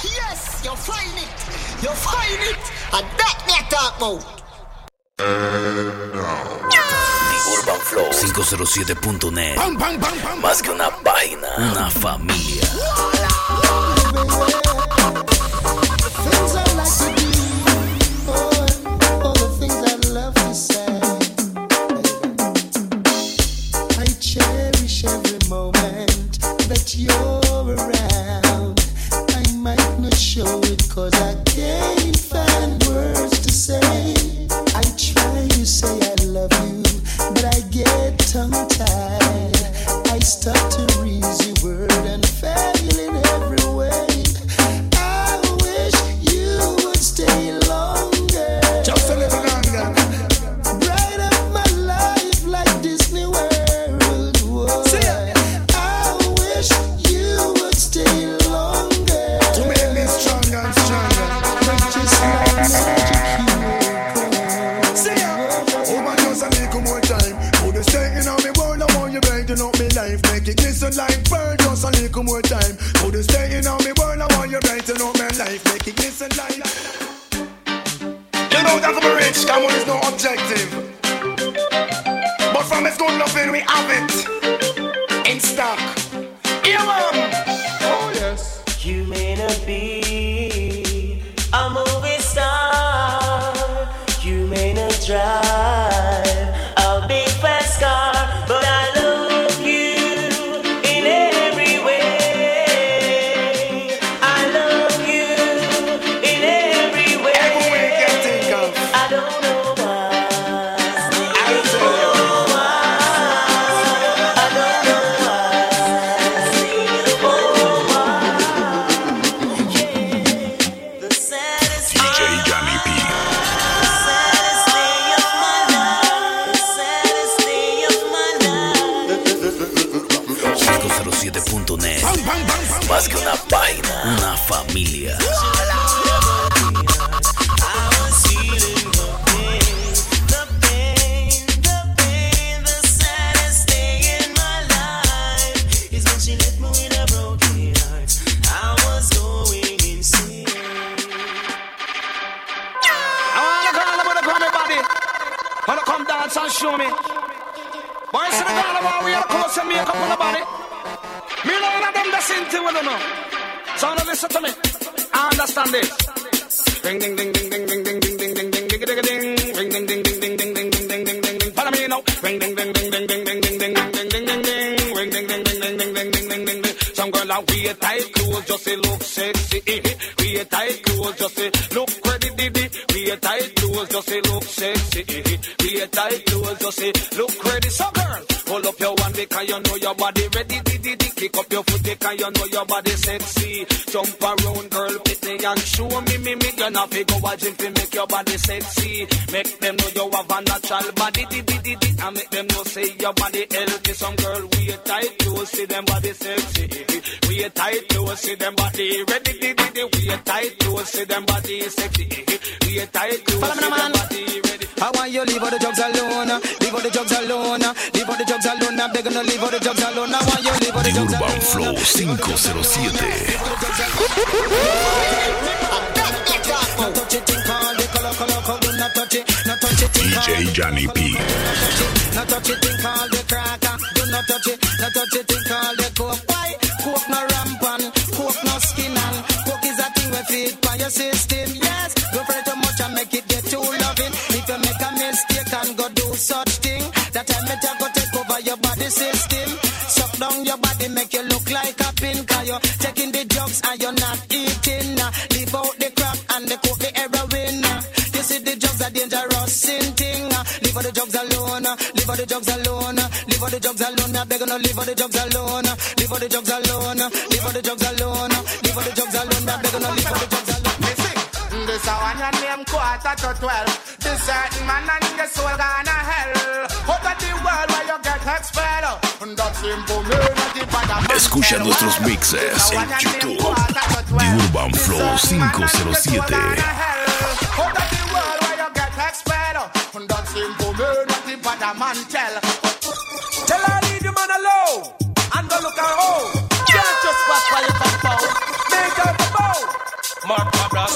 Yes, you find it. You find it. And that me talk about. The Urban Flow 507.net. Más que una página, una familia. Más que una página, una familia. Come dance and show me. Boys, the girl about we are close and make up on the body. Me know one of them that's into with them. So now listen to me. I understand this. Ding ding ding ding ding ding ding ding ding ding ding ding ding ding. Ring ding ding ding ding ding ding ding ding ding ding ding. Follow me now. Ring ding ding ding ding ding ding ding ding ding ding ding ding. Ring ding ding ding ding ding ding ding ding ding ding. Some girl out wear tight clothes just to look sexy. Wear tight clothes just to look pretty. Wear tight clothes just to look sexy. Wear tight clothes just to look ready. So girl, hold up your one because you know your body ready. Kick up your foot because you know your body sexy. Jump around, girl, pit me and show me. You know fi go a gym to make your body sexy. Make them know you have a natural body. And make them know say your body healthy. Some girl wear tight clothes, see them body sexy. Wear tight clothes, see them body ready. Wear tight clothes, see them body sexy. Wear tight clothes, see them body ready. I want you leave all the drugs alone. Leave all the drugs alone. Leave all the drugs alone. I'm begging to leave all the drugs alone. I want you leave all the drugs alone. Urban Flow 507. DJ Johnny P. Not touch it, think all the cracker. Do not touch it, not touch it, think all the coke. Why? Coke no rampant, coke no skin and coke is a thing we feed by your system. Yes, don't pray too much and make it get too loving. If you make a mistake and go do such thing, that time it go take over your body system. Suck down your body, make you look like a pin. Cause you're taking the drugs and you're not eating. Leave out the crack and the coke, the heroin. You see the drugs are dangerous sin thing. Leave all the drugs alone. Leave all the drugs alone. Leave all the drugs alone. I'm begging to leave all the drugs alone. Leave all the drugs alone. Leave all the drugs alone. Leave all the drugs alone. I'm begging to leave all the drugs alone. This a one your name 11:45. This certain man and your soul gonna hell. Out of the world where you get expelled. That's simple me not the bad. Escucha nuestros mixes en YouTube. The Urban Flow 507. Out of the world where you get expelled. That's simple me not the bad man tell. Tell her leave the man alone and go look her home. Can't just pass by your compound. Make her bow.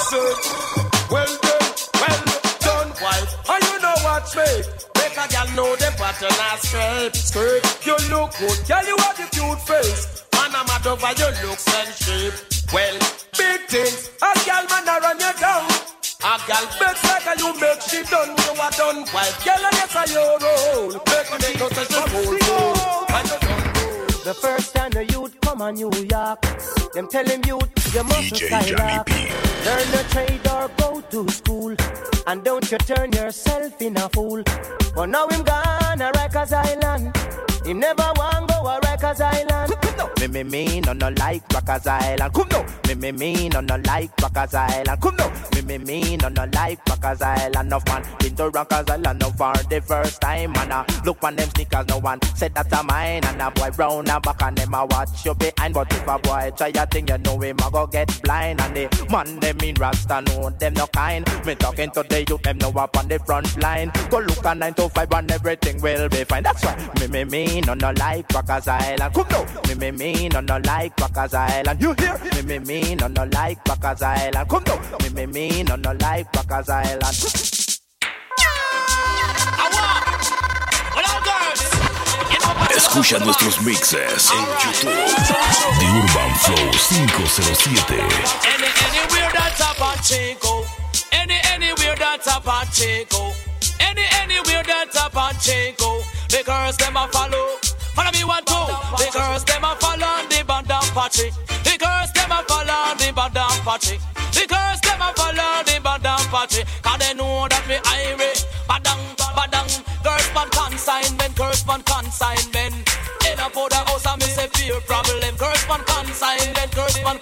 message. Well done, wife. And you know what's me? Make a girl know the pattern and scrape. You look good, girl, you have the cute face. Man, I'm mad over your looks and shape. Well, big things, a girl man a run you down. A girl makes like a you make she done, you are done. Wife, girl, and yes, a your role. Make me go to the whole and you done. The first time the youth come on New York, them tell him youth, you must skylark. Learn the trade or go to school, and don't you turn yourself in a fool. But now him gone a Rikers Island, he never want go a Rikers Island. Me, no like Rikers Island. Come no, me, no like Rikers Island. Come no, me, no like Rikers Island. Enough man been to Rikers Island now for the first time. And look on them sneakers, no one said that a mine. And a boy round a back and them a watch you behind. But if a boy try a thing, you know him a go get blind. And the man them in Rasta know them no kind. Me talking to the youth, them know up on the front line. Go look at 9 to 5 and everything will be fine. That's why me, no like Rikers Island. Come no, me, no like Rikers Island. You hear? Me, no like Rikers Island. Come no, me, no like Rikers Island. Escucha nuestros mixes en YouTube The Urban Flow 507. Anywhere that's a Pacheco. Anywhere that's a Pacheco. Anywhere that's a Pacheco. The girls them a follow. Follow me one two. The girls them a follow the band of Pache. The girls them a follow the band of Pache. The girls them a follow the band of Pache. 'Cause they know that me Irish. Badang. Girls pan consignment. In a powder house I miss a fear problem. Girls pan consignment.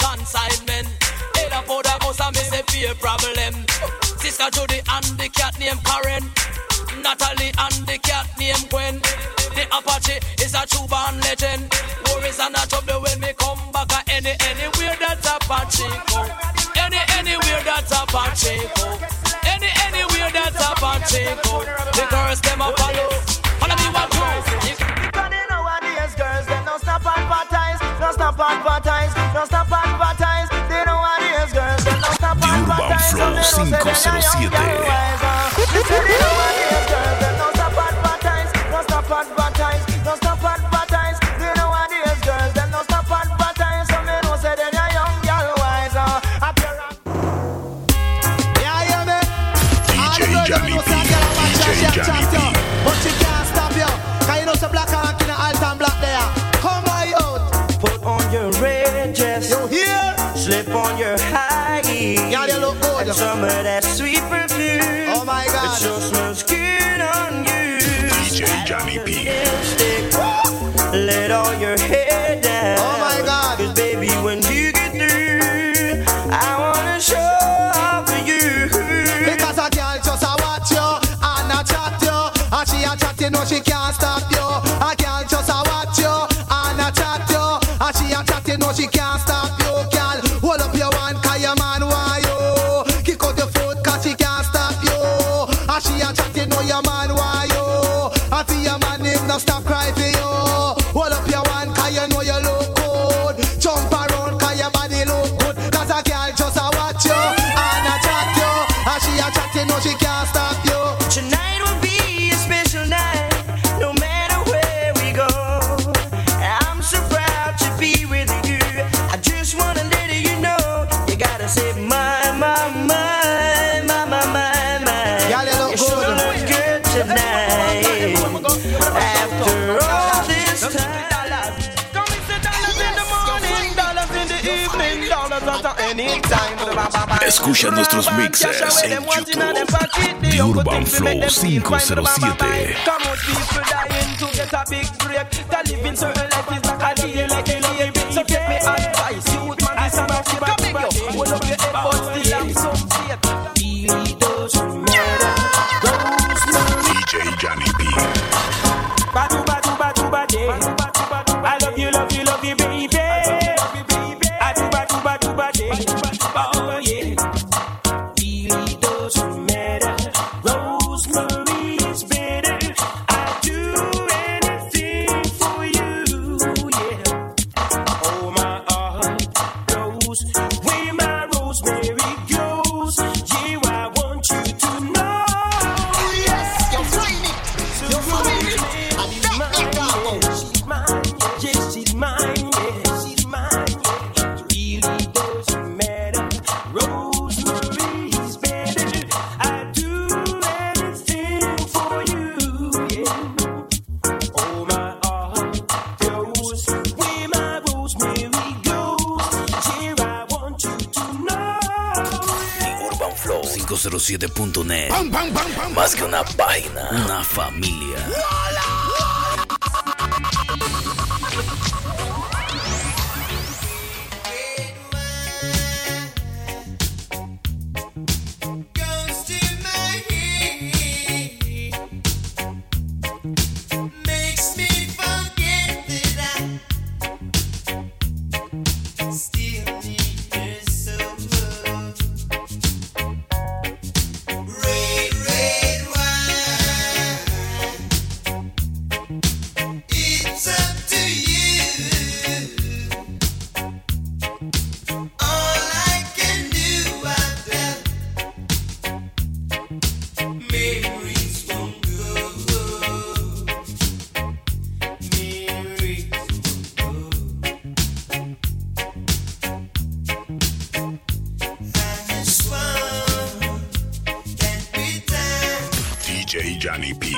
In a powder house I miss a fear problem. Sister Judy and the cat named Karen. Natalie and the cat named Gwen. The Apache is a true born legend. Worries are not trouble when me come back. Anywhere that's Apache go. Anywhere that's Apache go. Anywhere that's Apache go. The girls them a follow. Follow me one two. Because they nowadays girls them don't stop advertise. Don't stop advertise. Don't stop advertise. They nowadays girls them don't stop advertise. The Urban Flow 507. But she can't stop you. 'Cause you know some black and in alt and black there. Come on out. Put on your red dress. You hear? Slip on your high heels. Yeah, they look good. And some of that sweet perfume. Oh my God. It sure smells good on you. DJ Johnny P. Lipstick. Let all your hair down. Oh my God. 'Cause baby, when you get through, I wanna show off for you. Because I can't just watch you and I chat you. And she a chat, you know she can't stop you. I can't just watch you and I chat you. And she a chat, you know she can't stop you. Girl, hold up your one 'cause your man want you. Kick out your foot 'cause she can't stop you. And she a chat, you know your man want you. I see your man him no stop cry for you. Hold up your one 'cause you know you look good. Jump around 'cause your body look good. 'Cause I can't just watch you and I chat you. And she a chat, you know she can't stop you. Tonight will be a special night, no matter where we go. I'm so proud to be with you. I just wanna let you know, you gotta say my. Y'all you look You sure good. look good tonight. After all this time. Dollars in the morning, dollars in the evening, dollars at any time. Escucha nuestros mixes en YouTube The Urban Flow 507. Come on, people dying to get a big break. The living certain life is like a deal, like a deal. So get me advice, you would man, this and that. Come here, yo. Hold up your head, but still I'm so shit. It doesn't matter. DJ Johnny P. Badu, badu, badu, badu. I love you, baby. Badu, badu, badu, badu. Oh, yeah. It doesn't matter. Rosemary is better. I'd do anything for you, yeah. Oh, my heart. 507.net. Más que una página, una familia. DJ Johnny P.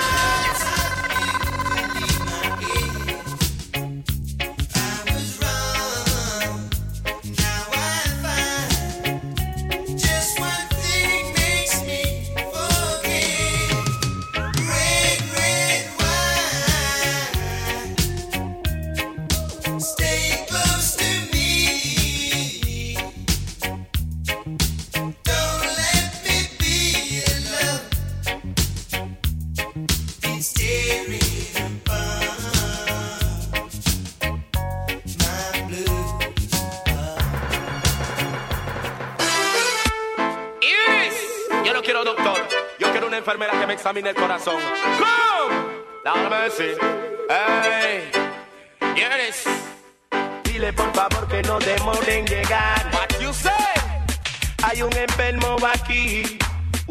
Enfermera que me examine el corazón. ¡Come! Lord mercy. Hey, yes. Dile por favor que no demoren en llegar. What you say? Hay un enfermo aquí.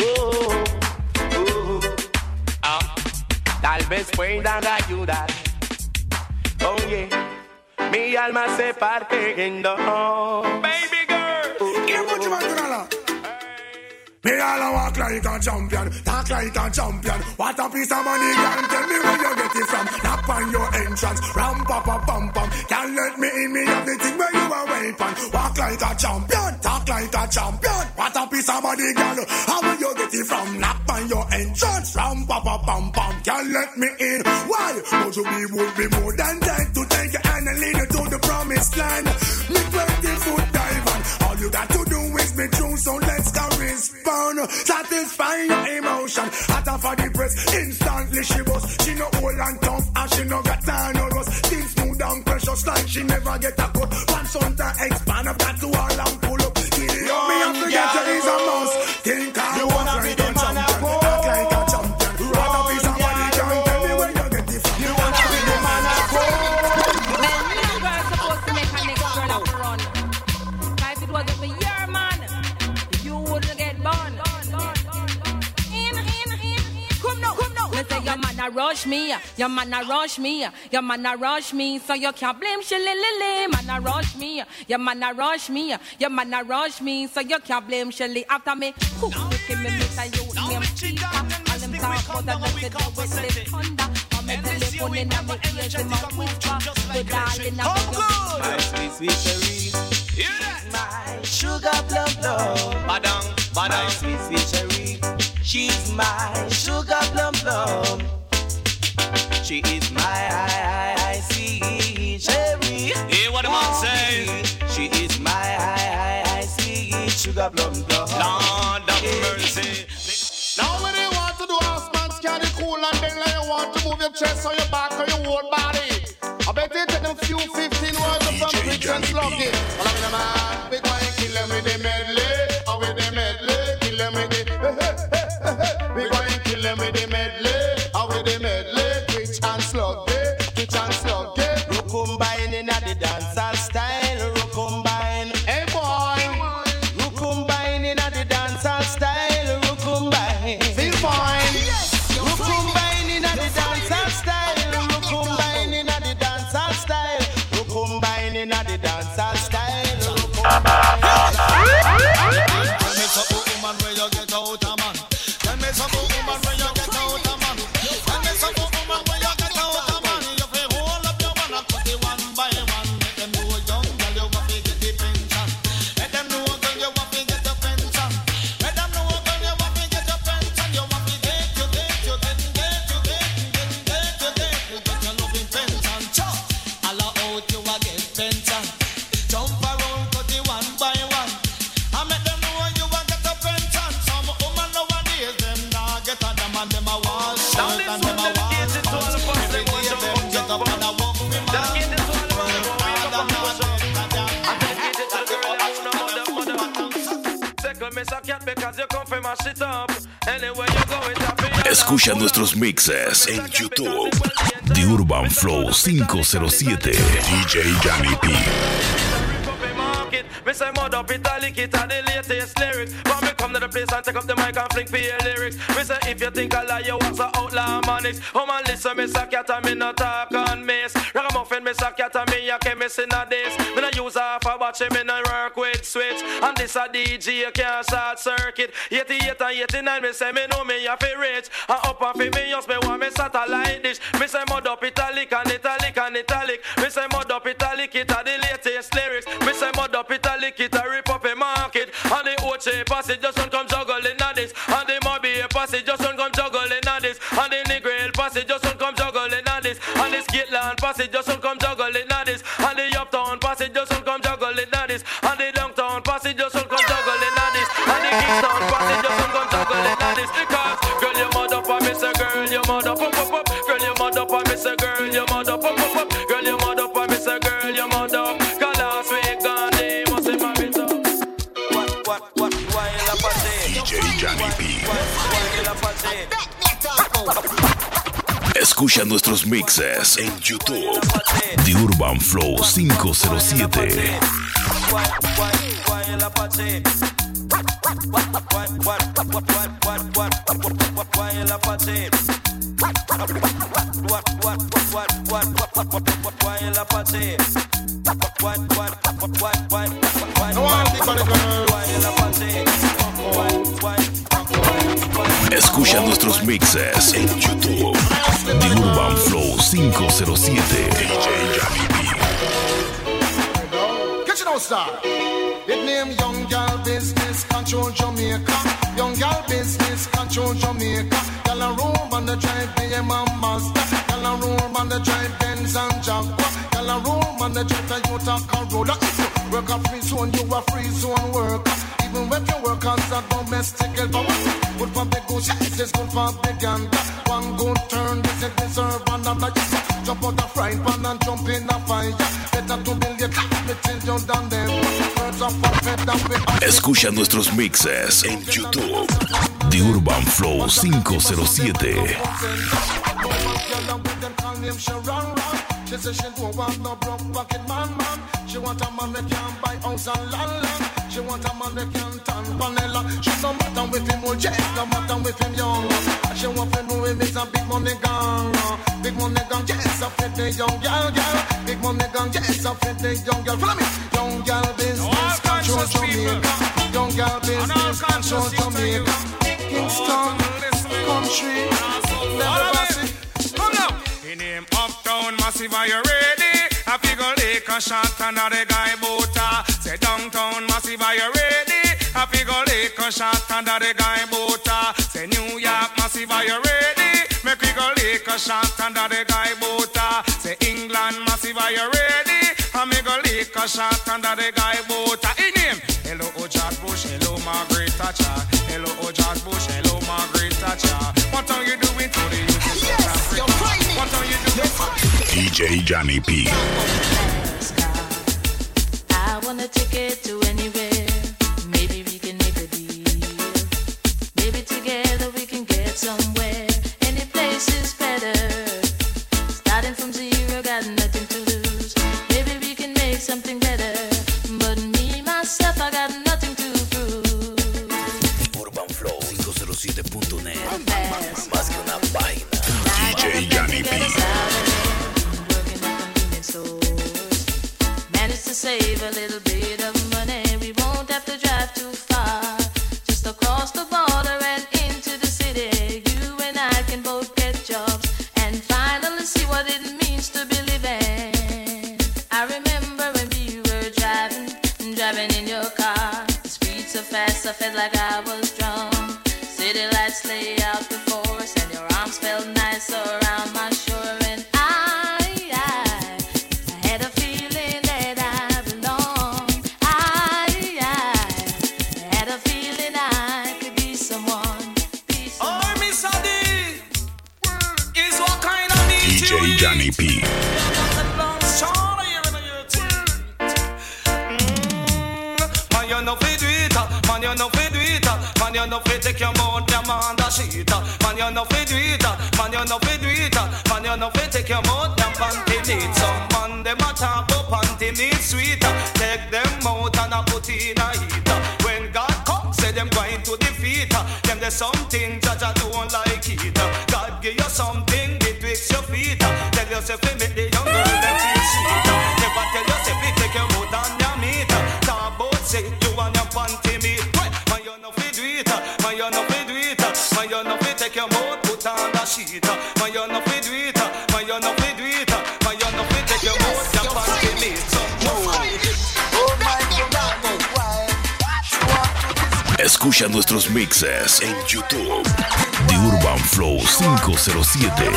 Tal vez puedan ayudar. Oye, mi alma se parte en dos. Baby girl. Hear what you want to know. Me all walk like a champion, talk like a champion. What a piece of money, can tell me where you get it from. Knock on your entrance, ram pa pa pam pam. Can't let me in, me have the thing where you are weapon. Walk like a champion, talk like a champion. What a piece of money, girl, how will you get it from? Knock on your entrance, ram pa pa pam pam. Can't let me in, why? Would you be would be more than that to take your hand and lead you to the promised land? Me 20-foot dive on, all you got to do is be true, so let's go respond. Satisfy your emotion. Hotter for the press, instantly she was. She no old and tough, and she no got time no rust. Still smooth and precious like she never get a cut. Once on to expand, I've got to all and pull up. Me have to get her is a must. Think I want like a champion, act like a champion. What a piece of money, can't tell me where you get it from. You wanna be the man I call. Man, you girl supposed to make a next girl up run. If it wasn't for your man, you wouldn't get born. Me say your man a rush me, your man a rush me, your man a rush me, so you can't blame Shelly. Man a rush me, your man a rush me, your man a rush me, so you can't blame Shelly. After me, who give me meet and you name cheaper. All them talk about the method with the thunder. I me telephone in my ears in my whisper. The darling of your my sweet cherry, my sugar plum. Madam. My sweet cherry. She's my sugar plum. She is my sweet cherry. Hear what the man say? She is my sweet sugar plum. Lord have mercy. Now when you want to do house man, scan it cool and then like you want to move your chest or your back or your whole body. I bet you take them few 15 words of some quick and sluggy. Well, I'm in a man, we going to kill them with the medley. Or with the medley, kill them with the we going to kill them with the medley. Or with the medley, quick and sluggy. Rukumbine in the dancehall style. Rukumbine. Hey boy. Rukumbine in the dancehall style. Rukumbine. Feel fine. Rukumbine in the dancehall style. Rukumbine in the dancehall style. Rukumbine in the dancehall style. Tell me some woman where you get out a man. Tell me some woman where you get out a man. Tell me some woman where you get out a man. You feel hold up your man and put it one by one. Let them know young girl you want to get the pension. Let them know girl you want to get the pension. Let them know don't miss a cat because you come from my shit up. Anywhere you go, it's happy. Escucha nuestros mixes en YouTube. The Urban Flow 507. DJ Johnny P. Me say mud up italic, it are the latest lyrics. But me come to the place and take up the mic and fling for your lyrics. Me say if you think I lie, you was a outlaw manics. Oh man, listen, me say cat and me no talk on miss. Ragamuffin, me say cat and me a chemist in a this. Me no use half a batch, me no work with switch. And this a DJ, you can't short circuit. 88 and 89, me say me know me a fi rich. And up and fi me, just me want me satellite dish. Me say mud up italic and italic and italic. Me say mud up italic, it are the latest lyrics. Me say mud up italic, it a rip up a market. And the Oche passage just don't come juggling at this. And the Mobby passage just don't come juggling at this. And the Negril passage just don't come juggling at this. And the Skitland passage just don't come juggling at this. And the Uptown passage just don't come juggling at this. And the Downtown passage just don't come juggling at this. And the Kingston passage just don't come juggling at this. Because girl, you mud up and miss a girl, you mud up, up, up, up. Girl, you mud up and miss a girl, you mud up, up, up, up. Girl, you mud up and miss a girl, you mud up. Cause last week gone, they must have married up. DJ Johnny P. Escucha nuestros mixes en YouTube. The Urban Flow 507. Escucha nuestros mixes en YouTube. The Urban Flow 507. DJ Johnny P. Catch it out, star. It name Young Gal Business Control Jamaica. Young Gal Business Control Jamaica. Gal a room on the drive BM and Mazda. Gal a room on the drive Benz and Jaguar. Gal a room on the drive Toyota Corolla. If you work a free zone, you a free zone worker. Even when you work as a domestic helper, good for the goose, it is good for the gander. One good turn, this is deserve another. Jump out the frying pan and jump in the fire. Better to build your capital down than them. Escucha nuestros mixes en YouTube. The Urban Flow 507. She says she don't want no broke pocket man. She want a man that can buy house and land. She want a man that can turn panela. She no matter with him old, yes, no matter with him young. She want to know him is a big money gang. Big money gang, yes, I fit the young girl. Big money gang, yes, I fit the young girl. Follow me. Young girl business control Jamaica. Young girl business control Jamaica. Kingston, country, never pass it. Come now. In name Uptown Massive, are you ready? I figure Lake a shot and the guy boota. Say Downtown Massive, are you ready? I figure Lake a shot and the guy boota. Say New York Massive, are you ready? Make we go Lake a shot and the guy boota. Say England Massive, are you ready? I make go Lake a shot and the guy boota. In name, hello George Bush, hello Margaret Thatcher. Hello George Bush, hello Margaret Thatcher. What are you doing to the youth? Yes, you're frightening. What are you doing? DJ Johnny P. I want a ticket to anywhere. Maybe we can make a deal. Maybe together we can get somewhere. Any place is better. Starting from zero, got nothing to lose. Maybe we can make something better. But me, myself, I got nothing to prove. Urban Flow 507.net. Más que una página. DJ Johnny P. Managed to save a little bit of money. We won't have to drive too far. Just across the border and into the city. You and I can both get jobs and finally see what it means to be living. I remember when we were driving in your car. The speed so fast, I felt like I was drunk. City lights lay out before us and your arms felt nice around my shoulder. And I had a feeling that I belonged. I had a feeling I could be someone. Oh, Miss Adi, is what kind of DJ Johnny P. My you know fi do it. Man, you know fi do it. Man, you know fi take your mouth, your man the sheet. Man, you know fi do it. Man, you know fi do it. Man, you know fi take your mouth, your panty neat. Some man them a talk up panty neat sweet. Take them out and a put in a heat. When God come, say them going to defeat. Them there's something Jaja don't like it. God give you something betwixt your feet. Tell yourself to make the young girl them feel sweet. Never tell yourself to take your mouth and your meat. Talk about say you want your panty meat. Man, you know fi do it. Man, you know fi do it. Man, you know fi take your mouth, put on the sheet. Man, you know fi do it. Man, you know fi do it. Man, you know fi take your mouth, your panty meat. Escucha nuestros mixes en YouTube The Urban Flow 507.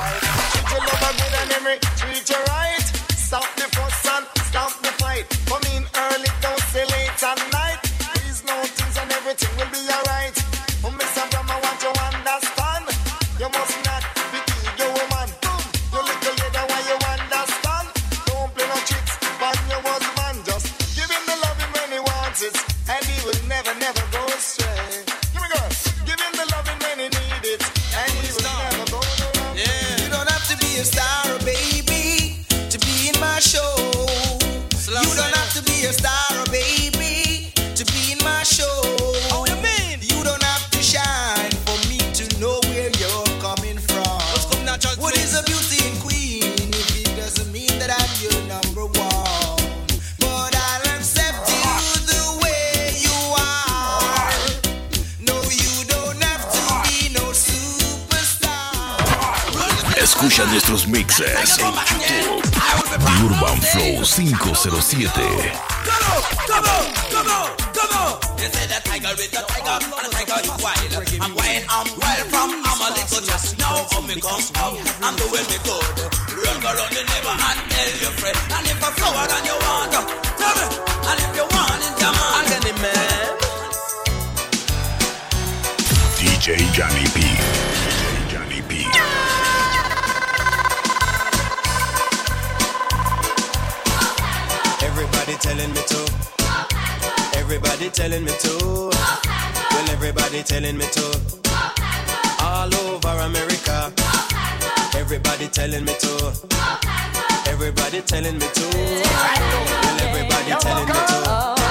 Stop the fuss and stop the fight. Come in early, don't stay late at night. Please know things and everything will be alright. Oh, Mr. Bram, I want you to understand. You must not be your woman. You little lady, why you understand? Don't play no tricks, but you was man. Just give him the loving when he wants it, and he will never, never go astray. Give me girl, give him the loving when he need it, and he will never go wrong. You don't have to be a star, baby, to be in my show. You don't have to be a star, baby, to be in my show. Oh, you mean? You don't have to shine for me to know where you're coming from. What is a beauty and queen if it doesn't mean that I'm your number one? But I'll accept you the way you are. No, you don't have to be no superstar. Escucha nuestros mixes en YouTube The Urban Flow 507. They say the tiger is the tiger, and the tiger is wild. I'm wild, I'm wild from I'm a little just now. Oh, me come up, I'm doing me good. Run go round the neighbor and tell your friend. And if a flower than you want, tell me. And if you want it, come on, tell me, man. DJ Johnny P. DJ Johnny P. Everybody telling me to. Everybody telling me to. Well, everybody telling me to. All over America. Everybody telling me to. Everybody telling me to. Well, everybody telling me to.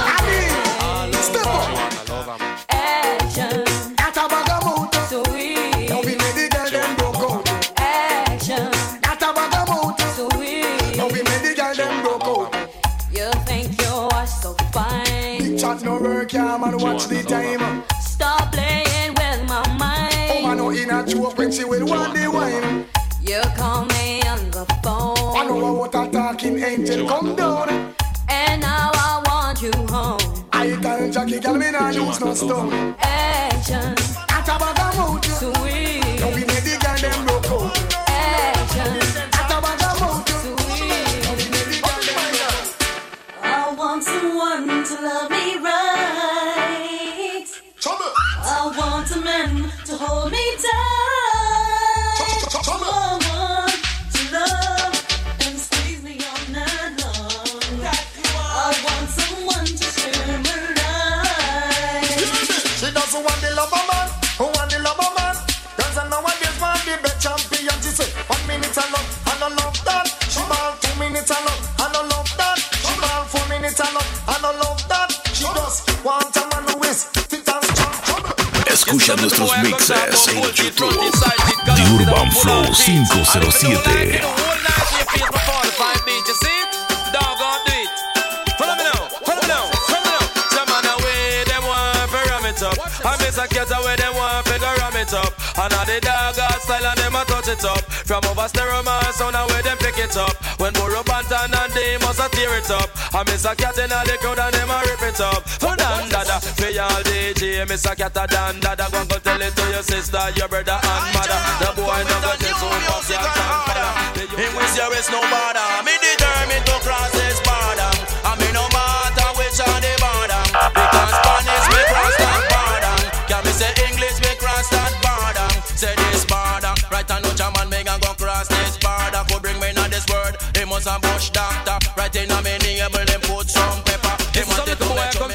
All over. Action. That's a bagamoot. Sweet. Don't be made the girl them broke out. Action. That's a bagamoot. Sweet. Don't be made the girl them broke out. You think you are so fine. Big chat no work, yeah, man, watch the time. Stop playing with my mind. Oh, man, no in a joke when she will want the wine. You call me on the phone. I know what a talking angel come down. And now I want you home. I tell Jackie, girl, me nah use no stone. Action. That's a bagamoot. Sweet. Don't be made the girl them broke out. Action. That's a bagamoot. Sweet. Don't be made the girl them broke out. I want someone to love me right. I want a man to hold me tight. I want to love and squeeze me all night long. I want someone to share my life. She doesn't want the lover man, who want the lover man. Doesn't know what this man the best champion. She say 1 minute I love, I don't love that. She ball 2 minutes I love, I don't love that. She ball 4 minutes I love, I don't love that. She just want a man who is fit and strong. Escucha nuestros mixes en YouTube The Urban Flow 507. I miss a cat away, they want to figure it up. And all the dog style and them a touch it up. From over stereo man sound and where them pick it up. When Burro Bantan and they must a tear it up. I miss a cat in all the crowd and them a rip it up. For Dan Dada, for y'all DJ, miss a cat a Dan Dada. Go and go tell it to your sister, your brother and mother. The boy never gets so fuck your grandfather. In which there is no border, me determined to cross this border. I mean no matter which on the border. Because Spanish me cross that border. Can me say English me cross that border. Say this border, right and no German me go cross this border. Could bring me in this word, he must a bush doctor. Right in a me name, them put some pepper. He wanted to make sure me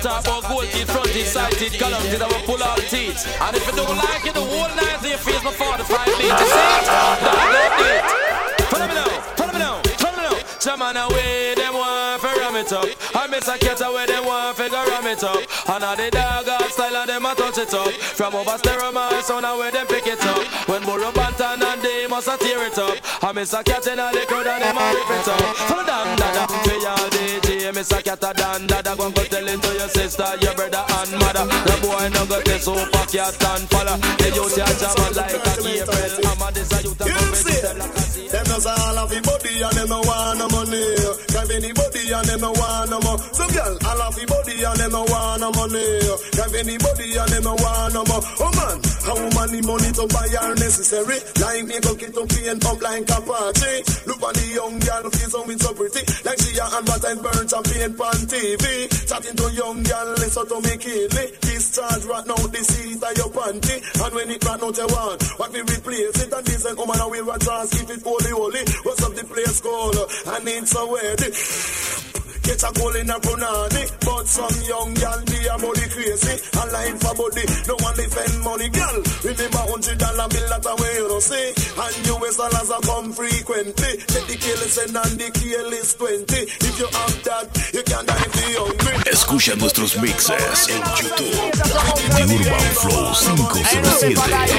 talk about gold teeth, front teeth, side teeth, column teeth, I will pull out teeth. And if you don't like it, the whole night in your face, my 45 feet. You see it? Download it. Follow me now, follow me now, follow me now. Some man away, them want to ram it up. I miss a cat away, them want to ram it up. And all the dog art style and them a touch it up. From over stereo my sound away, them pick it up. When Burro Banton and they must a tear it up. I miss a cat in all the crowd and them a rip it up. From Dan Dada, to your DJ, miss a cat a Dan Dada. Go and go tell it to your sister, your brother and mother. The boy no got this super cat and follow. The youth ya jam like a Gabriel. I'm a this a youth a go with them like a sea. Them does all of the body and them no want no money. Drive anybody and them no want no more. So girl, all of the body and them no want no money. Drive anybody and them no want no more. Oh man, how woman need money to buy are necessary. Like me go get to paint up like a party. Look on the young girl face on with so pretty. Like she a advertise burn champagne on TV. Chatting to young girl, listen to me kidney. Discharge right now the seat of your panty. And when it ran out you want, what we replace it and this and woman I will trans keep it holy. What's up the place called? I need some wedding. Get a goal in a punani. But some young girl be a body crazy. A line for body, no one defend money, girl. Remember $100 bill that way you don't see. And US dollars are come frequently. Take the careless and the careless 20. If you have that, you can die if you're hungry. Escucha nuestros mixes en YouTube de Urban Flow 507.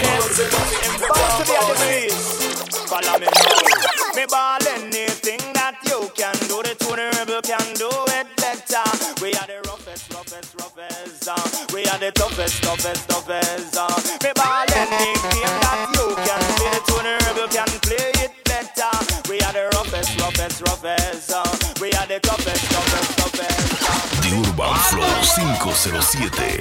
Follow me now. Me ball anything that you can do. The Tony Rebel can do it better. We are the roughest. We are the toughest. Me ball anything that you can do. The Tony Rebel can play it better. We are the roughest. We are the toughest. The Urban Flow 507.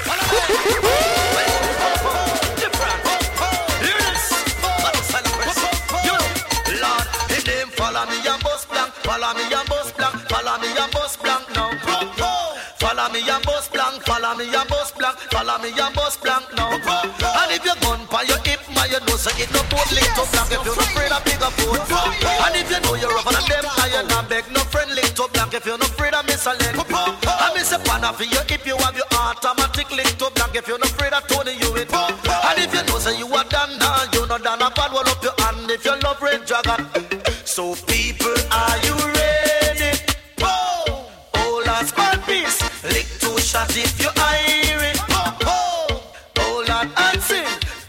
Follow me and bus blank, follow me and bus blank, follow me and bus blank now. Follow me and bus blank, follow me and bus blank, follow me and bus blank now. And if you gun by your hip, my you know say it no boat link to blank. If you're not afraid of bigger foot, and if you know you're rougher than them, I ain't not beg no friend link to blank. If you're not afraid of miss a leg, I miss a pan for your hip, you have your automatic link to blank. If you're not afraid of Tony, you it. And if you know say you are done now, you know done a bad one up your hand. If you love Red Dragon. So people, are you ready? Oh, last bad piece. Lick two shots if you hear it. Oh, Lord, and sing.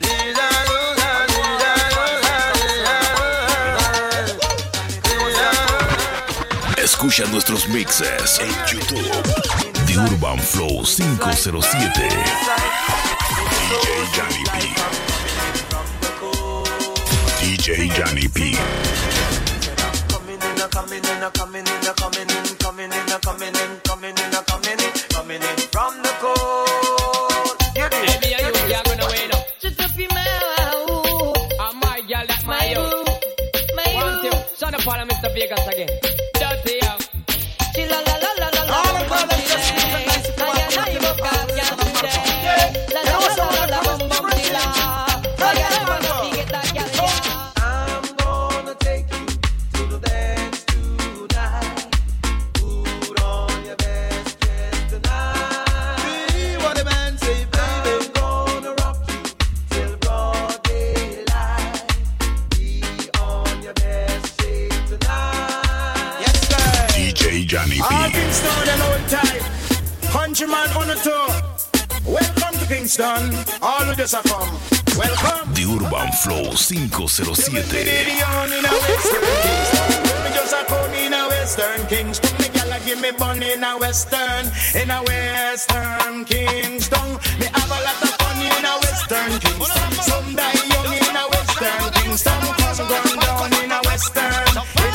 Escucha nuestros mixes en YouTube de Urban Flow 507. DJ Johnny P. DJ Johnny P. Coming in from the cold. You did. Baby, are you can't run away now. Shut up your mouth. I'm my girl, that's my you. Want you? Shut up, all Mr. Vegas again. Dirty, yo. She la la la la la la. All the brothers just keep it nice and quiet. La la la la la bum bum la. I'm gonna take you to the dance tonight. Put on your best dress tonight. See what the man say, baby. I'm gonna rock you till broad daylight. Be on your best shape tonight. Yes, sir. DJ Johnny P. All Kingston and old time. Countryman on the tour. Welcome to Kingston. All who just have come. Welcome. The Urban Flow 507. Me just a come in a Western Kingston. Me gyal a give me bun in a Western Kingston. Me have a lot of fun in a Western Kingston. Some die young in a Western Kingston. Some gone down in a Western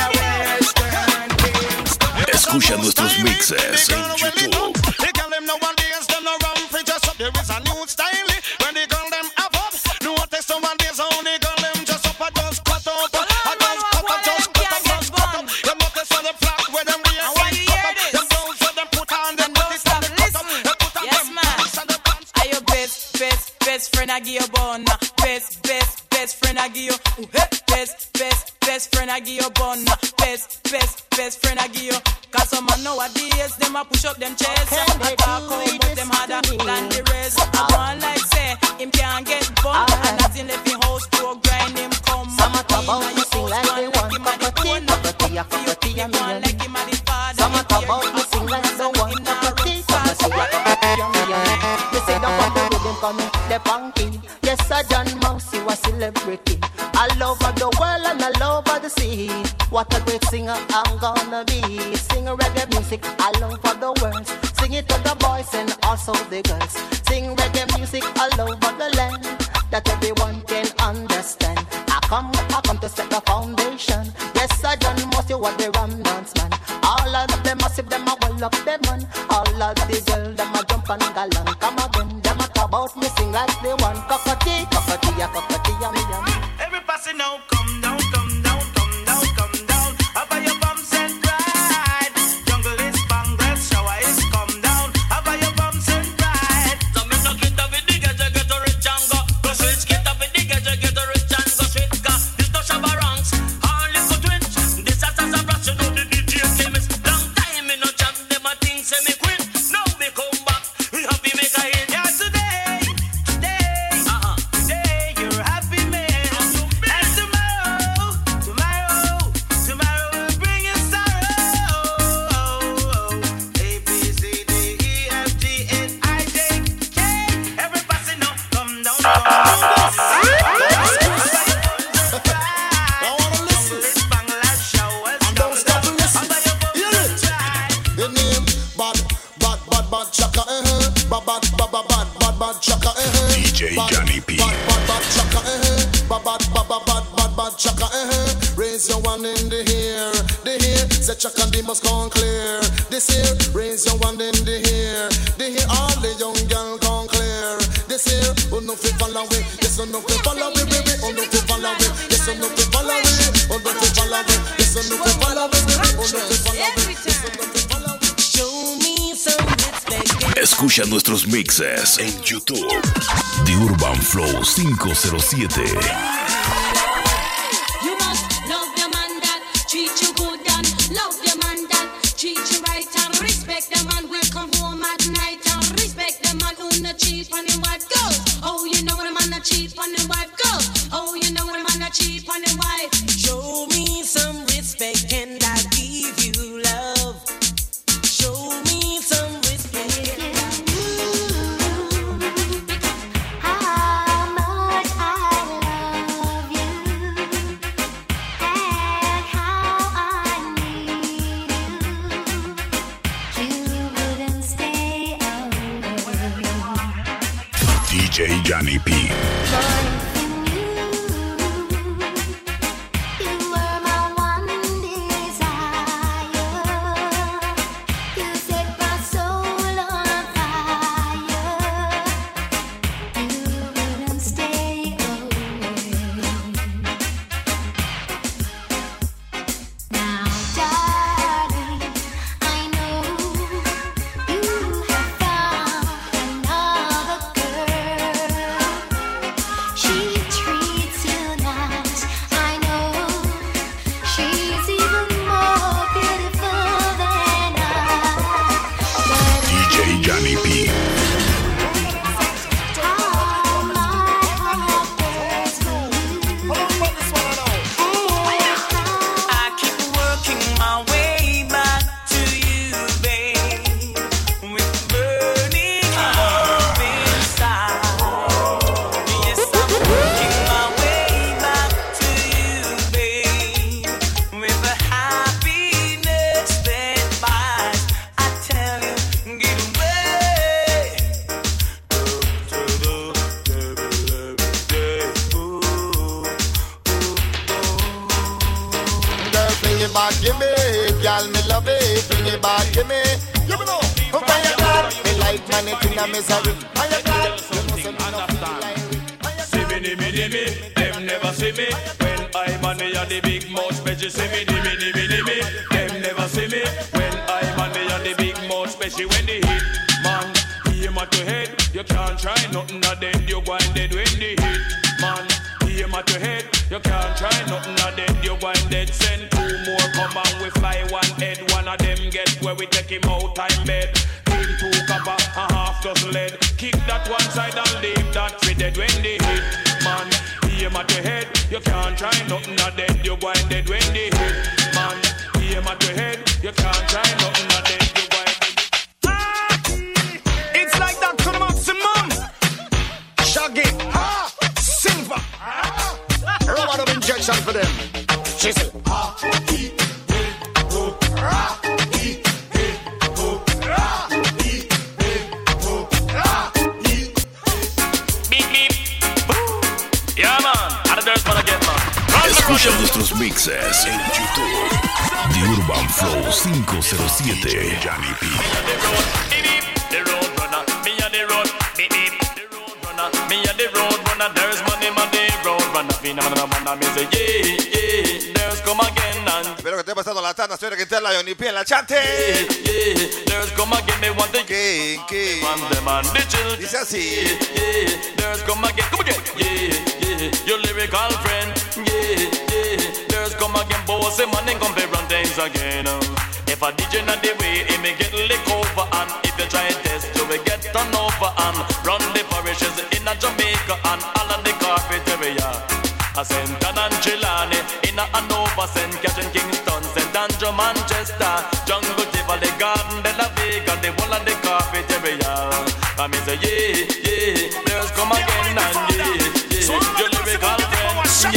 Kingston. Escucha nuestros mixes en YouTube. They call them nowadays, them no run for just up. There is a new style when they call them up. No test nowadays, only call them just up. I just cut up, I just cut up, just cut up, just cut up. Them not test on the flat where them wear white cut up. Them clothes where them put on them bodies on the cut up. They put on them pants and the pants. Are your best friend I give you bun. Best friend I give you. Best friend I give you bun. Best friend I give you. Cause some man nowadays, them a push up them chest. I talk out, but them harder than the rest. I want like say, him can't get bun. And nothing left in house to grind him come. Some talk about me sing like they want cockatoo, cockatoo, and me. Some talk about me sing like they want cockatoo, cockatoo, and me. They say don't want the rhythm coming, the punky. Yes, I John Mouse, you a celebrity. I love of the world and I love of the sea. What a great singer I'm gonna be. Sing reggae music, I long for the words. Sing it to the boys and also the girls. Sing reggae music all over the land, that everyone can understand. I come to set the foundation. Yes, I done most you what the ram dance man. All of them massive, them a well up them man. All of the girls, them a jump and galang. Come again, them a talk about me sing like they want cockatoo, cockatoo, cockatoo, and me. Every passing now, come down, come down, come down, come down. Up on your bumps and ride. Jungle is Bangladesh, shower is come down. Up on your bumps and ride. So me no get up with the get rich and go. Go switch, get up with the get rich and go switch. This no shabba ranks, all you could twitch. This as a brush, you know the DJ chemist. Long time me no chat, them a think say me quit. Now me come back, we happy make a hit. Yeah, today, you're happy man. DJ Johnny P. Bad chaka, raise your one in the air, say chaka they must come clear. This here, raise your one in the air, all the young girl come clear. This here, oh no fi follow me, yes oh no fi follow me, baby, oh no fi follow me, yes oh no fi follow me, oh no fi follow me, yes oh no fi follow me, oh no fi follow me, yes oh no fi follow me. Show me some respect. Escucha nuestros mixes en YouTube The Urban Flow 507. Cheat on him wife goes. Oh, you know what a man a cheat on him wife goes. Oh, you know what a man a cheat on him wife. Show me some respect and I give you love. Show me some respect. How much I love you and how I need you. You wouldn't stay away. DJ Johnny P. back, give me, girl, me love it. Bring it back, give me. You know, who can you glad? Me like money in a misery. Are you glad? You know, say me no feel like it. See me, them never see me. When I money on the big mouth, special see me, them never see me. When I money on the big mouth, special when they hit man, hear Aim at your head, you can't try nothing of dead. You go and dead when they hit, man. Aim at your head, you can't try nothing of dead. You go and dead. Send 2 more, come and we fly one head. One of them get where we take him out time bed. Clean 2 copper, a half dozen lead. Kick that one side and leave that for dead when they hit, man. Aim at your head, you can't try nothing of dead. You go and dead when they hit, man. Aim at your head, you can't try nothing of dead. You go and dead. It's like that to the maximum. Shaggy, silver, rubber of injection for them. Chisel. Escucha nuestros mixes en YouTube. The Urban Flow 507. Johnny P. The road runner, me and the road, beep beep. The road runner, me and the road runner. There's money, man, the road runner. Me say, yeah, there's come again and. Espero que esté pasando la tanda, señora, que está la Johnny P en la chante. There's come again, they want the King. Man, the man, the chill. Dice así. There's come again, your lyrical friend. There's come again, boss, man, and come run things again. If a DJ not the way, it may get lick over. And if you try and test, you will get turned over. And run the parishes in a Jamaica and all of the carpet area. I sent Dan and Chilani in a Hanover, St. Cash and Kingston, St. Andrew, Manchester, Jungle Tivoli, Garden de la Vega, the whole of the carpet area. I mean, say, yeah, there's come again and your lyrical friend.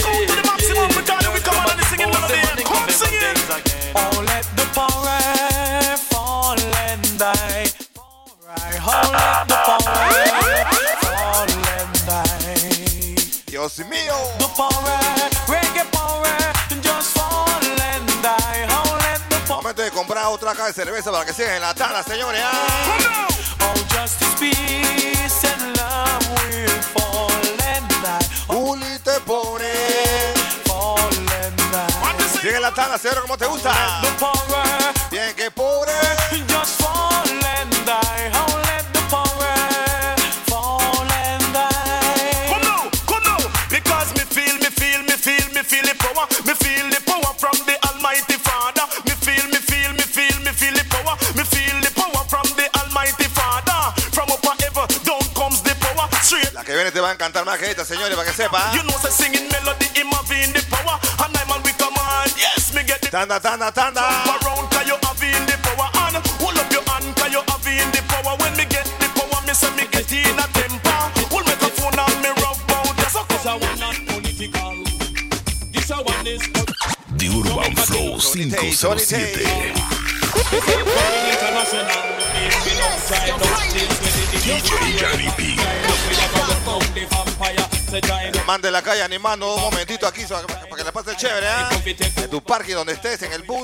Oh, let the power fall and die. Oh, let the power fall and die. Dios mío. The power, reggae power, just fall and die. Oh, let the power. Momento de comprar otra caja de cerveza para que sigan en la tanda, señores. Oh, justice, peace and love will fall and die. Uli te pone. Fall and die. Sigue en la tanda, señor, como te gusta. Bien que pobre. Just fall and die. Oh, let the power fall and die. Come now, because me feel the power. Me feel the power from the Almighty Father. Me feel the power. Me feel the power from the Almighty Father. From up ever down comes the power. Straight. La que viene te va a encantar más que esta, señores, para que sepa. You know, say singing melody, him having the power. And I'm on we command. Yes, me get the tanda. Around, cause you having the power. And hold up your hand, cause you having the power. When me get the power, me say me get in a temper. Hold me the phone and me rub out. Yes, of course I want not political. This one is The Urban Flow 507. DJ Johnny P. Man de la calle animando un momentito aquí para que le pase chévere, ¿eh? En tu parque donde estés, en el bus.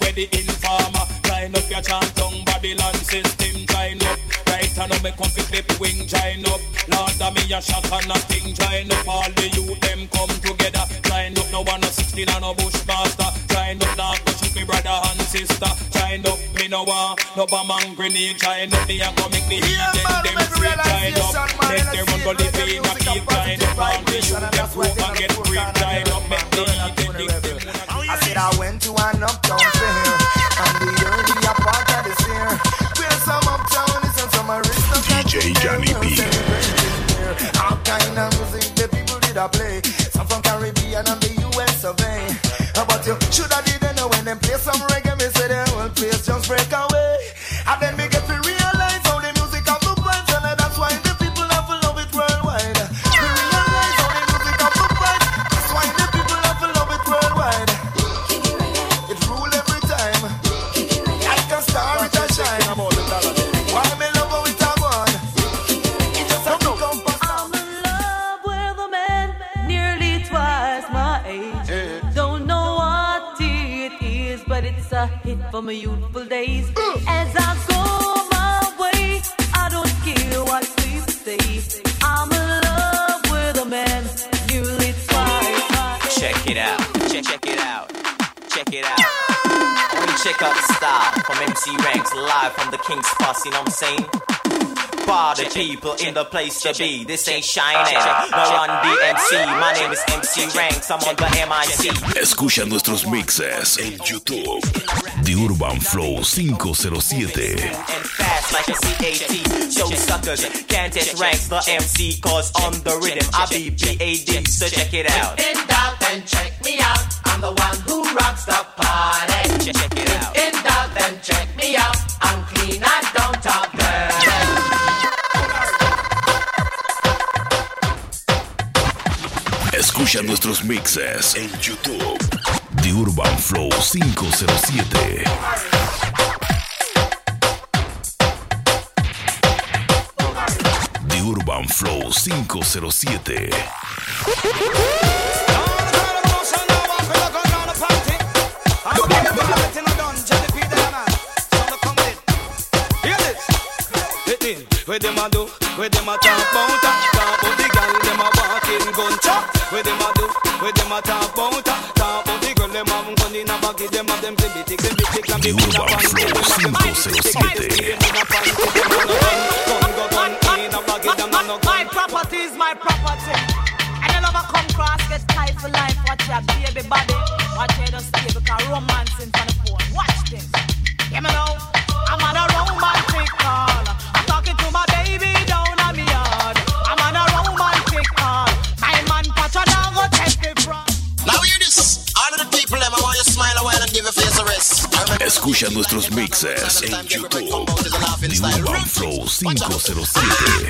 Right, I know me come fi clip wing, join up. Lord, me a shot and a thing, join up. All the youth them come together. Join up, no one no 16 and no bushmaster. Join up, now go shoot me brother and sister. Join up, me no want no bomb and grenade. Join up, me a go make the heat them free. Join up, let them run go live in a field. Join up, all the youth them go and get free. Join up, make the heat them. I said I went to an uptown fair, and the early part of the fair. Where some uptown is and some aristocrats. DJ Johnny P. All kind of music the people did I play. Some from Caribbean and the US of A. But you should have didn't know when them play some reggae. Me say the whole place just break away. And then me get to realize how the music have the vibes, and that's why the people have to love it worldwide. Me realize how the music have the vibes, that's why the people have to love it worldwide. It rule every time. Like a star it a shine. Why me love how it a gone? It just a come past. I'm in love with a man nearly twice my age. Don't know what it is, but it's a hit for my youthful days. As I go my way, I don't care what people say. I'm in love with a man nearly twice my age. Check it out, check it out, check it out. Only check out the style from MC Ranks live from the King's Pass, you know what I'm saying? party people in the place to be. This ain't shining, no run DMC. My name is MC Ranks, I'm on the MIC. Escucha nuestros mixes en YouTube. The Urban Flow 507. And fast like a CAT. Show suckers can't test Ranks the MC, cause on the rhythm I be BAD, so check it out. In doubt, then check me out. I'm the one who rocks the party. Check it out. In doubt, then check me out. I'm clean, I don't talk dirty. Escucha nuestros mixes en YouTube. The Urban Flow 507. The Urban Flow 507. Where them a do, where them a talk about the girl, them a walking gun chop. Where them a do, where them a talk about the girl, them a gun in a baggy, them a them big, them big, The Urban Flow 507. My property is my property. And you never come cross, get tight for life. Watch your baby body, watch your just stay because romance in front of phone. Watch this. Hear me now. I'm on a romantic call. I'm talking to my baby down on me yard. I'm on a romantic call. My man Pacha now go take me from. Now hear this. All of the people, them, I want you to smile a while and give your face a rest. Escucha nuestros mixes en YouTube. The Urban Flow 507.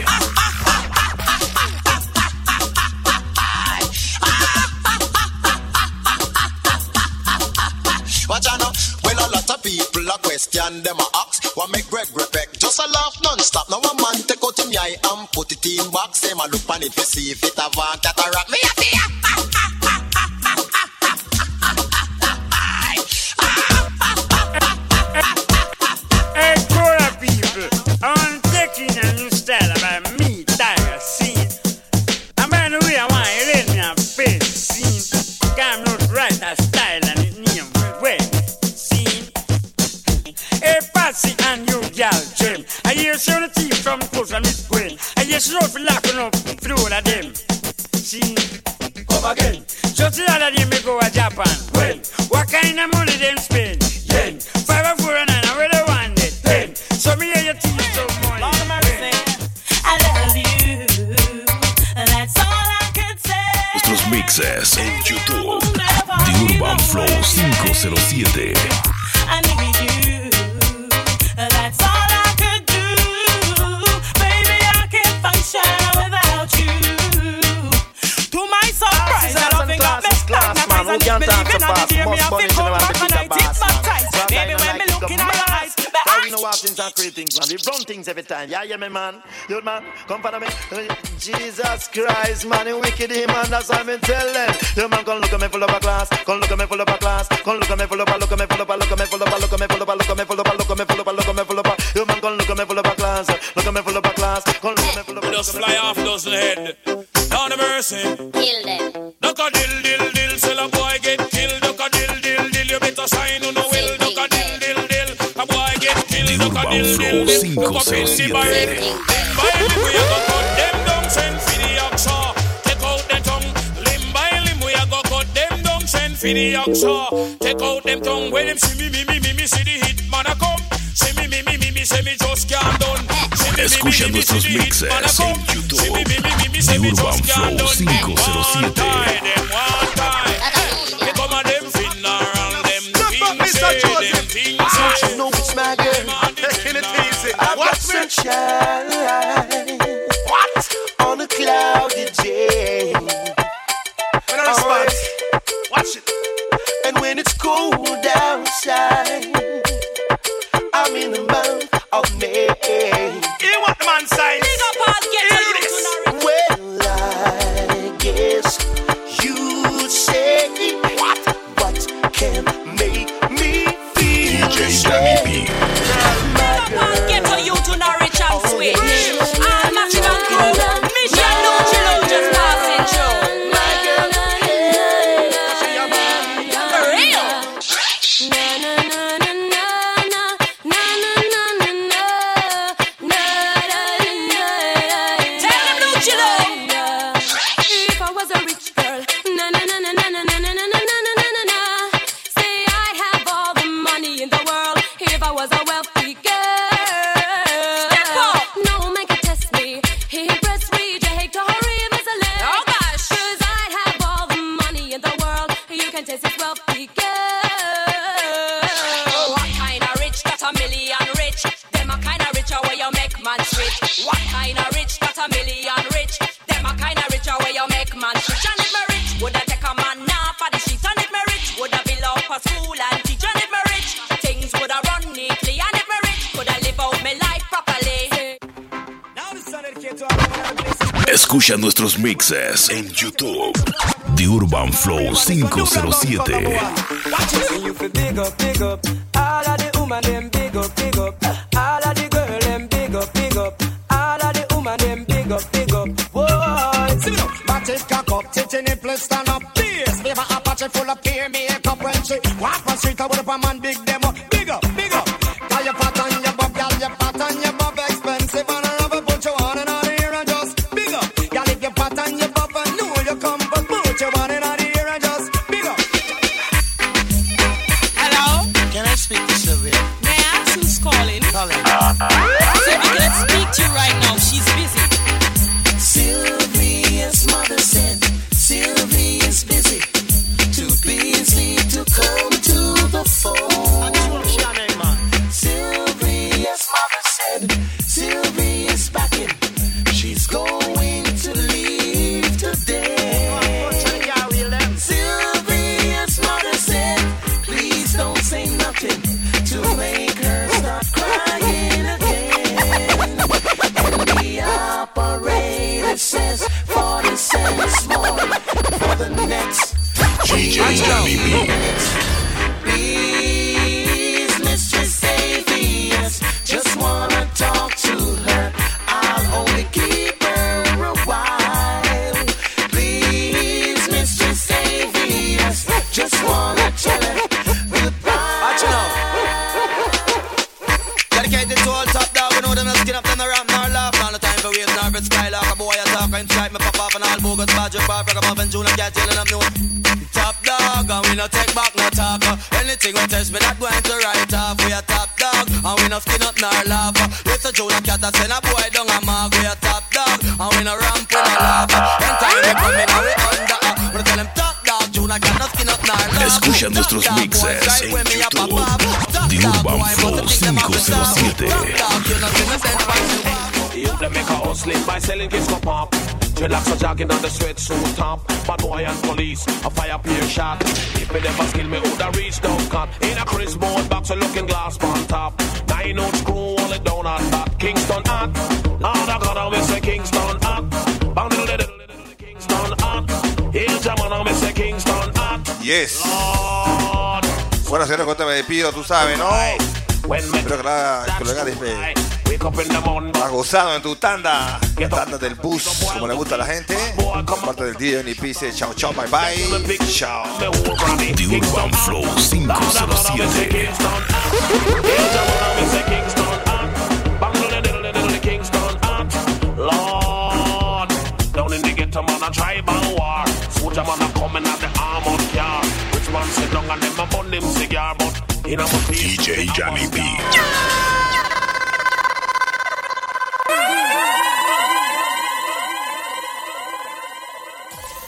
Watch out now. Well, a lot of people a question them a ask. What make Greg respect? Just a laugh non-stop. Now a man take out him eye and put it in box. Them a look on it to see if it a want cataract. Me a fear. Hey, Cora people, I'm taking a new style about me, Tiger Scene. And by the way, I want you to let me a face scene. I'm not right a style and it name well scene. Hey, Patsy and you, girl, Jim. I hear some of the team from close and Miss Gwen. I hear she don't feel locking up through all of them. Scene. Come again. Just the other day me go to Japan. When? What kind of money them spend? Yen. 5 or 4 and 9, where they want it? 10. So me hear your teeth so money. I love you. That's all I can say. Nuestros mixes en YouTube. The Urban Flow 507. I need you. That's all I could do. Baby, I can't function without you. To my surprise, I don't think I'm best class. Man, who can't talk so fast? Most money to never be the boss. Baby, when me look in your eyes, we know what things and create things, man. We run things every time. Yeah, me, man. You, man, come follow me. Jesus Christ, man, you wicked him, man. That's why me tell them. You, man, come look at me full of a class. Come look at me full of a class. Come look at me full of a, look at me full of a, look at me full of a, look at me full of a, look at me full of a, look at me full of a, look at me full of a. You, man, come look at me full of a class. Look at me full of a class. Come look at me full of a. Just fly off dozen head. Down the mercy. Kill them. Duck a dill, dill, dill. Sell a boy get killed. Duck a dill, dill, dill. You better sign on the will. Duck a dill, dill, dill. A boy get killed. Duck a dill, dill, dill. Up in the barrel. By limb we a go cut them down. Send for the oxa. Take out the tongue. Limb by limb we a go cut them down. Send for the oxa. Take out them tongue. When them see me see the hit man a come. See me say me just can't done. Escucha nuestros mixes en YouTube. The Urban Flow 507. You know it's my girl. I'm taking it easy. I've got sunshine. What? On a cloudy day. Watch it. And when it's cold outside, I'm in the month of May. You want the man sign? Well, I guess you say what can make me feel DJ Johnny B. Get for you to Norwich and sweet. man switch. What kind of rich? Got a million rich. Them a kind of rich where you make man switch. And if me rich, would I take a man now for the sheets? And if me rich, would I build up a school and teach? And if me rich, things would I run neatly. And if me rich, could I live out my life properly? Escucha nuestros mixes en YouTube. The Urban Flow 507. You feel big up, big up. All of the woman them big up, big up. All of the girl them big up, big up. All of the woman them big up, big up. Whoa, see me now. Back it, cock up, titty nipple stand up. Please, baby, Apache full of peer makeup when she walk on street. I would up a man big them up, big up, big up. Got your pat on your bob, got your pat on your bob, expensive and I love it. Put your on and on here and just big up. Got if your pat on your bob, I know you come, but put your on and on here and just big up. Hello? Can I speak to Sylvia? May I ask who's calling? Sylvia can't speak to you right now. She's busy. Sylvia's mother said Sylvia's busy. Too busy to come to the phone. Sylvia's mother said Sylvia's packing. She's going to leave today. Sylvia's mother said, please don't say nothing to make her start crying again. And the operator says 40 cents more for the next DJ Johnny B. Please, Mistress Avias, just wanna talk to her. I'll only keep her a while. Please, Mistress Avias, just wanna tell her goodbye. Watch you now. Dedicated to all top dog, we know them not skin up, them no ramp, nor laugh. Not the time for waves, nor red skylark. A boy a talk, I'm strike me pop off and all bogus. Badger, bar, rock above and June, and cat yelling up noon. Top dog, and we no take back no talk. Anything we test me not going to write off. We a top dog, and we no skin up nor laugh. It's a June, and cat a send a boy down a mark. We a top dog, and we no ramp, we no laugh. Anytime we come in, and we under. We tell them top dog, June, and cat no skin up nor laugh. Escucha nuestros mixes en YouTube. The Urban Flow 507. Youth them make a hustling by selling kids go pop. Dreadlocks are jogging on the sweatsuit top. Bad boy and police, a fire peer shot. If me never skill me, woulda reached down cut. In a Chris board box, a looking glass on top. 9-ounce screw, all it down on that. Kingston hot. Lord of God, I say Kingston hot. Bang little Kingston hot. Here's your man, I say Kingston hot. Yes. Bueno, señores, cuánto me despido, tú sabes, ¿no? Espero que la colega ha gozado en tu tanda del bus, como le gusta a la gente. Parte del DJ NP dice chao, chao, bye, bye. Chao. The Urban Flow 507. Lord, down in the ghetto, man, a tribal war. Soldier man a coming at the armored car. Rich man sit down and them a bun them cigar, but in a DJ Johnny B.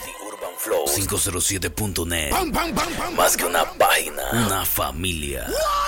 Flow 507.net. Más que una página, una familia.